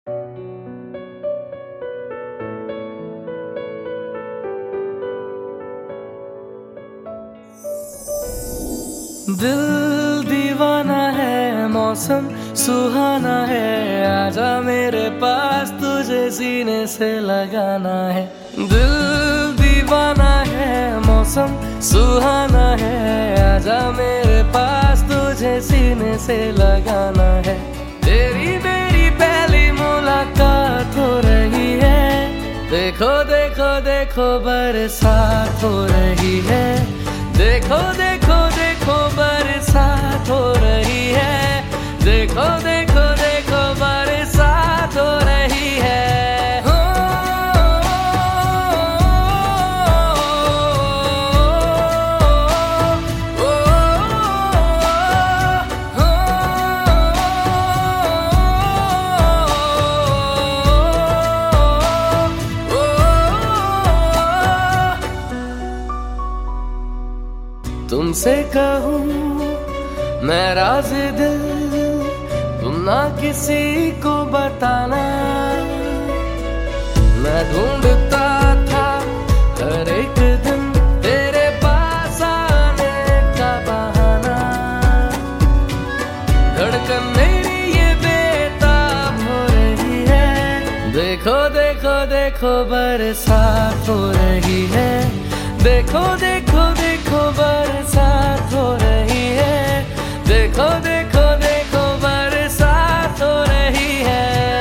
दिल दीवाना है, मौसम सुहाना है, आजा मेरे पास तुझे सीने से लगाना है। दिल दीवाना है, मौसम सुहाना है, आजा मेरे पास तुझे सीने से लगाना है। तेरी मेरी पहली मुलाकात हो रही है, देखो देखो देखो बरसात हो रही है, देखो देखो देखो बरसात हो रही है, देखो देखो देखो बरसात हो रही है। हो तुमसे कहूँ मैं राज़ दिल, तुम ना किसी को बताना। मैं ढूंढता था हर एक दिन तेरे पास आने का बहाना। धड़कन मेरी ये बेताब हो रही है, देखो देखो देखो बरसात हो रही है, देखो देखो देखो बरसात हो रही है, देखो देखो देखो बरसात हो रही है।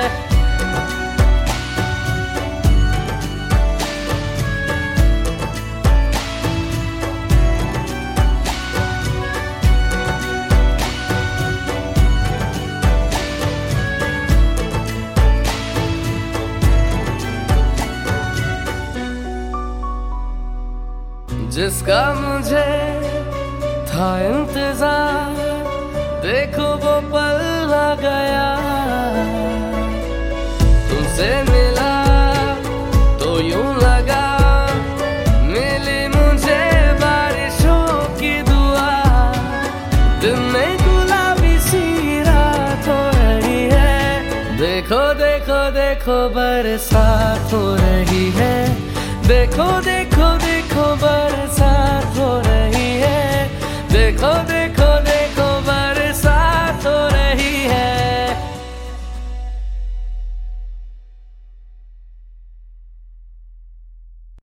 जिसका मुझे था इंतजार, देखो वो पल आ गया। तुमसे मिला तो यूं लगा मिली मुझे बारिशों की दुआ। दिन में गुलाबी सी रात हो रही है, देखो देखो देखो बरसात हो रही है, देखो देखो देखो